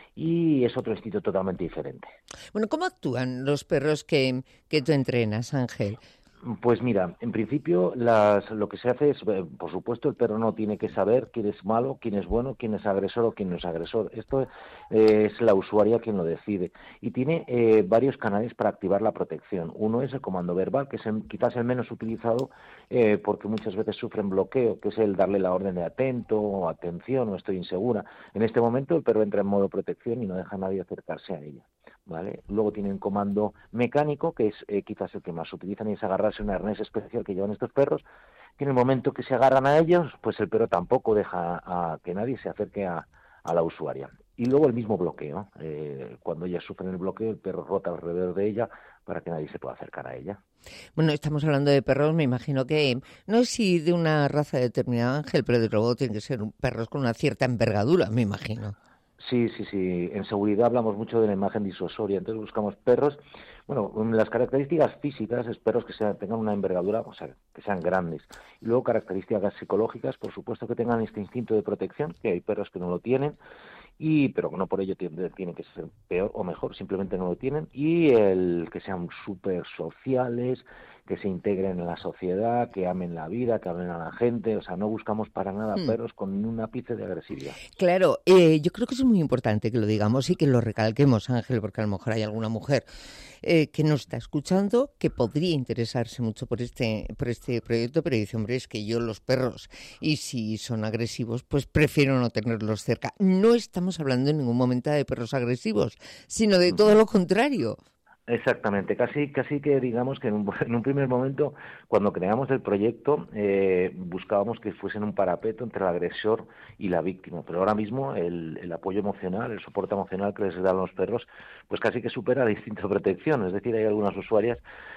y es otro instinto totalmente diferente. Bueno, ¿cómo actúan los perros que tú entrenas, Ángel? Pues mira, en principio lo que se hace es, por supuesto, el perro no tiene que saber quién es malo, quién es bueno, quién es agresor o quién no es agresor. Esto es la usuaria quien lo decide. Y tiene varios canales para activar la protección. Uno es el comando verbal, que es quizás el menos utilizado porque muchas veces sufren bloqueo, que es el darle la orden de atento o atención o estoy insegura. En este momento el perro entra en modo protección y no deja a nadie acercarse a ella. ¿Vale? Luego tienen comando mecánico, que es quizás el que más utilizan, y es agarrarse a un arnés especial que llevan estos perros, que en el momento que se agarran a ellos, pues el perro tampoco deja a que nadie se acerque a la usuaria. Y luego el mismo bloqueo, cuando ellas sufren el bloqueo, el perro rota alrededor de ella para que nadie se pueda acercar a ella. Bueno, estamos hablando de perros, me imagino que, no sé si de una raza determinada, Ángel, pero de luego tienen que ser perros con una cierta envergadura, me imagino. Sí. En seguridad hablamos mucho de la imagen disuasoria, entonces buscamos perros. Bueno, las características físicas es perros que tengan una envergadura, o sea, que sean grandes. Y luego características psicológicas, por supuesto que tengan este instinto de protección, que hay perros que no lo tienen, pero no por ello tienen que ser peor o mejor, simplemente no lo tienen. Y el que sean súper sociales, que se integren en la sociedad, que amen la vida, que amen a la gente. O sea, no buscamos para nada perros con un ápice de agresividad. Claro, yo creo que es muy importante que lo digamos y que lo recalquemos, Ángel, porque a lo mejor hay alguna mujer que nos está escuchando que podría interesarse mucho por este proyecto, pero dice, hombre, es que yo los perros, y si son agresivos, pues prefiero no tenerlos cerca. No estamos hablando en ningún momento de perros agresivos, sino de todo lo contrario. Exactamente, casi que digamos que en un primer momento, cuando creamos el proyecto, buscábamos que fuesen un parapeto entre el agresor y la víctima, pero ahora mismo el apoyo emocional, el soporte emocional que les dan los perros, pues casi que supera el instinto de protección. Es decir, hay algunas usuarias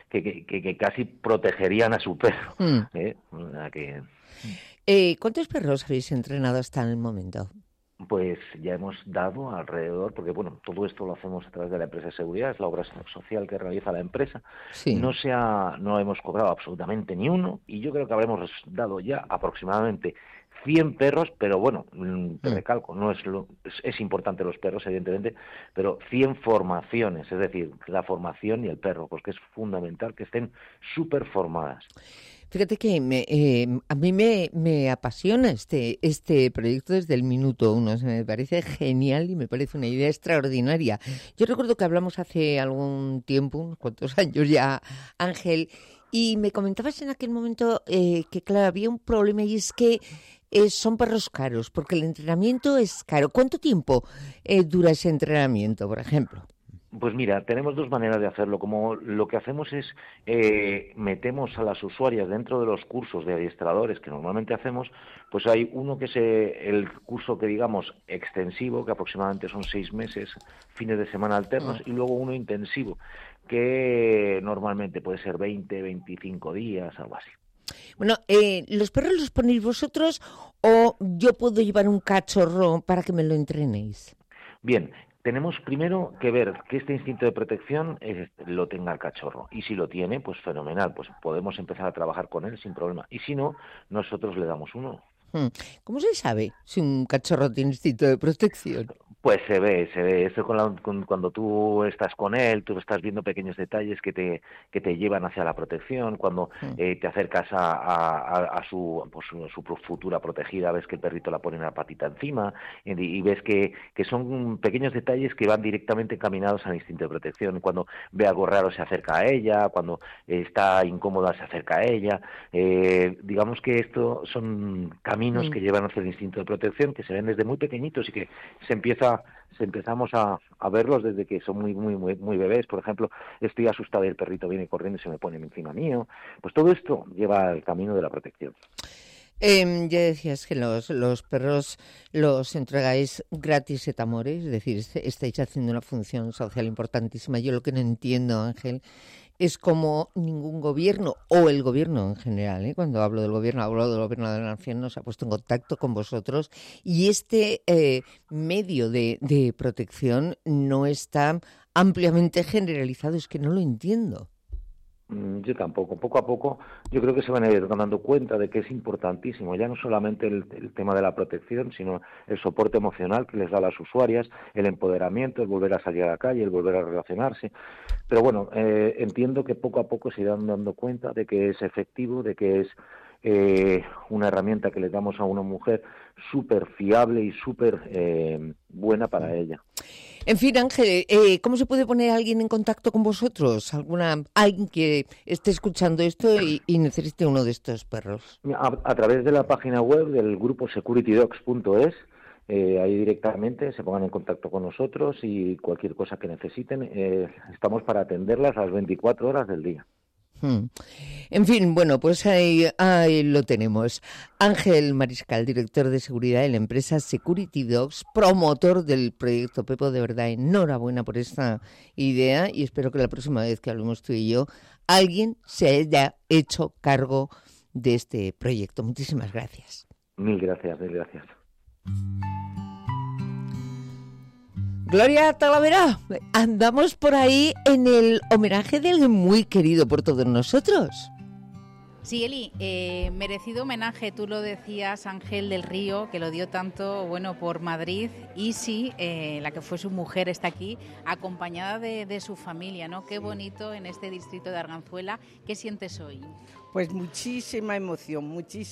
que casi protegerían a su perro. ¿Cuántos perros habéis entrenado hasta el momento? Pues ya hemos dado alrededor, porque bueno, todo esto lo hacemos a través de la empresa de seguridad, es la obra social que realiza la empresa. Sí. No hemos cobrado absolutamente ni uno, y yo creo que habremos dado ya aproximadamente 100 perros, pero bueno, te recalco, es importante los perros, evidentemente, pero 100 formaciones, es decir, la formación y el perro, porque es fundamental que estén súper formadas. Fíjate que a mí me apasiona este proyecto desde el minuto uno. Me parece genial y me parece una idea extraordinaria. Yo recuerdo que hablamos hace algún tiempo, unos cuantos años ya, Ángel, y me comentabas en aquel momento que, claro, había un problema y es que son perros caros, porque el entrenamiento es caro. ¿Cuánto tiempo dura ese entrenamiento, por ejemplo? Pues mira, tenemos dos maneras de hacerlo. Como lo que hacemos es metemos a las usuarias dentro de los cursos de adiestradores que normalmente hacemos, pues hay uno que es el curso que digamos extensivo, que aproximadamente son 6 meses, fines de semana alternos, y luego uno intensivo, que normalmente puede ser 20, 25 días, algo así. Bueno, ¿los perros los ponéis vosotros o yo puedo llevar un cachorro para que me lo entrenéis? Bien, tenemos primero que ver que este instinto de protección lo tenga el cachorro. Y si lo tiene, pues fenomenal, pues podemos empezar a trabajar con él sin problema. Y si no, nosotros le damos uno. ¿Cómo se sabe si un cachorro tiene instinto de protección? Pues se ve. Esto cuando tú estás con él, tú estás viendo pequeños detalles que te llevan hacia la protección. Cuando te acercas a su futura protegida, ves que el perrito la pone una patita encima y ves que son pequeños detalles que van directamente encaminados al instinto de protección. Cuando ve algo raro se acerca a ella, cuando está incómoda se acerca a ella. Digamos que esto son caminos que llevan hacia el instinto de protección, que se ven desde muy pequeñitos y que empezamos a verlos desde que son muy bebés. Por ejemplo, estoy asustado y el perrito viene corriendo y se me pone encima mío. Pues todo esto lleva al camino de la protección. Ya decías que los perros los entregáis gratis et amore, es decir, estáis haciendo una función social importantísima. Yo lo que no entiendo, Ángel, es como ningún gobierno, o el gobierno en general, cuando hablo del gobierno de la nación, nos ha puesto en contacto con vosotros y este medio de protección no está ampliamente generalizado. Es que no lo entiendo. Yo tampoco. Poco a poco yo creo que se van a ir dando cuenta de que es importantísimo, ya no solamente el tema de la protección, sino el soporte emocional que les da a las usuarias, el empoderamiento, el volver a salir a la calle, el volver a relacionarse. Pero bueno, entiendo que poco a poco se irán dando cuenta de que es efectivo, de que es una herramienta que le damos a una mujer súper fiable y súper buena para ella. En fin, Ángel, ¿cómo se puede poner alguien en contacto con vosotros? Alguien que esté escuchando esto y necesite uno de estos perros. A través de la página web del grupo securitydogs.es, ahí directamente se pongan en contacto con nosotros y cualquier cosa que necesiten, estamos para atenderlas a las 24 horas del día. En fin, bueno, pues ahí lo tenemos. Ángel Mariscal, director de seguridad de la empresa Security Dogs, promotor del proyecto Pepo. De verdad, enhorabuena por esta idea y espero que la próxima vez que hablemos tú y yo, alguien se haya hecho cargo de este proyecto. Muchísimas gracias. Mil gracias. Gloria Talavera, andamos por ahí en el homenaje de alguien muy querido por todos nosotros. Sí, Eli, merecido homenaje, tú lo decías, Ángel del Río, que lo dio tanto, por Madrid, y sí, la que fue su mujer está aquí, acompañada de su familia, ¿no? Qué bonito en este distrito de Arganzuela. ¿Qué sientes hoy? Pues muchísima emoción,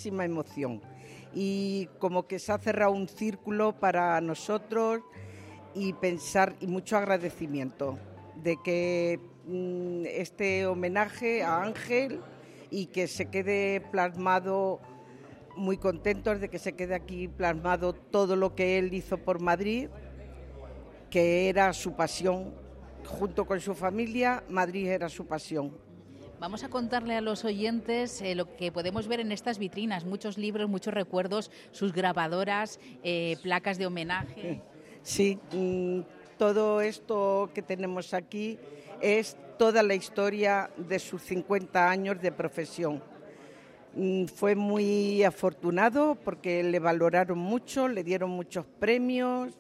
y como que se ha cerrado un círculo para nosotros y pensar, y mucho agradecimiento de que este homenaje a Ángel y que se quede plasmado, muy contentos de que se quede aquí plasmado todo lo que él hizo por Madrid, que era su pasión, junto con su familia, Madrid era su pasión. Vamos a contarle a los oyentes lo que podemos ver en estas vitrinas, muchos libros, muchos recuerdos, sus grabadoras, placas de homenaje. Sí, todo esto que tenemos aquí es toda la historia de sus 50 años de profesión. Fue muy afortunado porque le valoraron mucho, le dieron muchos premios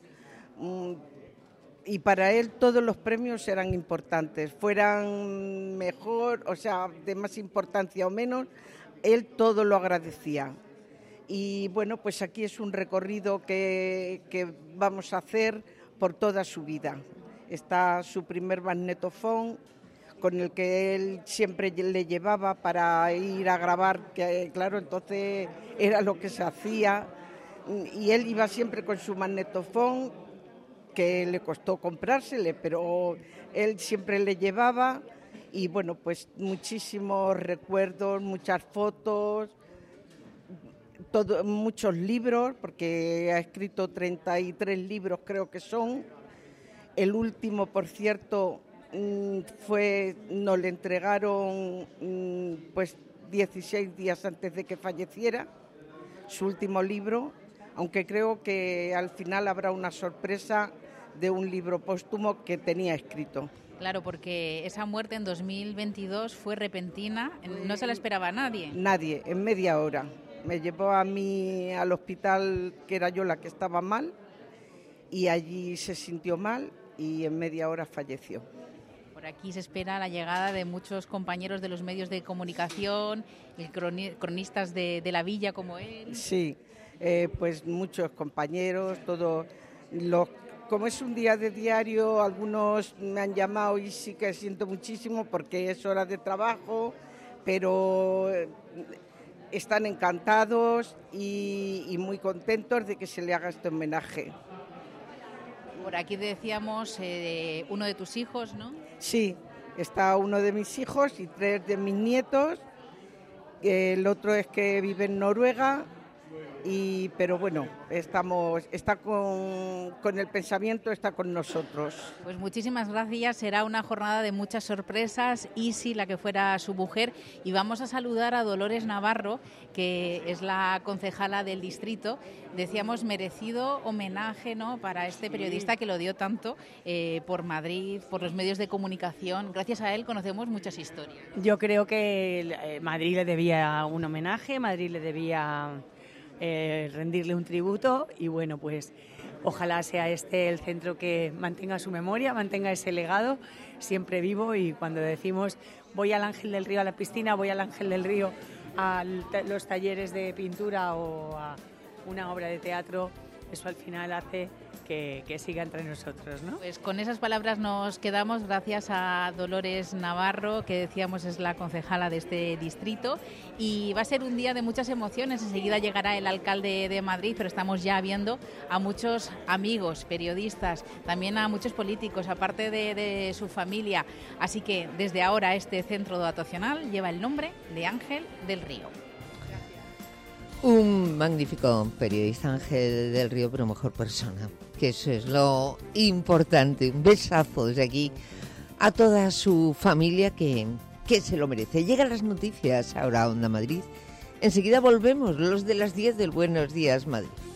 y para él todos los premios eran importantes, fueran mejor, o sea, de más importancia o menos, él todo lo agradecía. Y bueno, pues aquí es un recorrido que vamos a hacer por toda su vida. Está su primer magnetofón, con el que él siempre le llevaba para ir a grabar, que claro, entonces era lo que se hacía, y él iba siempre con su magnetofón, que le costó comprársele, pero él siempre le llevaba, y bueno, pues muchísimos recuerdos, muchas fotos, muchos libros, porque ha escrito 33 libros creo que son. El último, por cierto, nos le entregaron pues 16 días antes de que falleciera, su último libro, aunque creo que al final habrá una sorpresa de un libro póstumo que tenía escrito. Claro, porque esa muerte en 2022 fue repentina, no se la esperaba a nadie. Nadie, en media hora. Me llevó a mí al hospital, que era yo la que estaba mal, y allí se sintió mal y en media hora falleció. Por aquí se espera la llegada de muchos compañeros de los medios de comunicación, cronistas de la villa como él. Sí, pues muchos compañeros, todos los... Como es un día de diario, algunos me han llamado y sí que siento muchísimo porque es hora de trabajo, pero están encantados y muy contentos de que se le haga este homenaje. Por aquí decíamos uno de tus hijos, ¿no? Sí, está uno de mis hijos y 3 de mis nietos. El otro es que vive en Noruega. Pero bueno, está con el pensamiento, está con nosotros. Pues muchísimas gracias, será una jornada de muchas sorpresas, Isi, la que fuera su mujer, y vamos a saludar a Dolores Navarro, que es la concejala del distrito. Decíamos merecido homenaje, ¿no?, para este periodista que lo dio tanto por Madrid, por los medios de comunicación. Gracias a él conocemos muchas historias. Yo creo que Madrid le debía un homenaje, Madrid le debía rendirle un tributo y bueno, pues ojalá sea este el centro que mantenga su memoria, mantenga ese legado siempre vivo, y cuando decimos voy al Ángel del Río a la piscina, voy al Ángel del Río a los talleres de pintura o a una obra de teatro, eso al final hace que siga entre nosotros, ¿no? Pues con esas palabras nos quedamos, gracias a Dolores Navarro, que decíamos es la concejala de este distrito, y va a ser un día de muchas emociones. Enseguida llegará el alcalde de Madrid, pero estamos ya viendo a muchos amigos, periodistas, también a muchos políticos, aparte de su familia, así que desde ahora este centro dotacional lleva el nombre de Ángel del Río. Un magnífico periodista, Ángel del Río, pero mejor persona, que eso es lo importante. Un besazo desde aquí a toda su familia que se lo merece. Llegan las noticias ahora a Onda Madrid. Enseguida volvemos, los de las 10 del Buenos Días Madrid.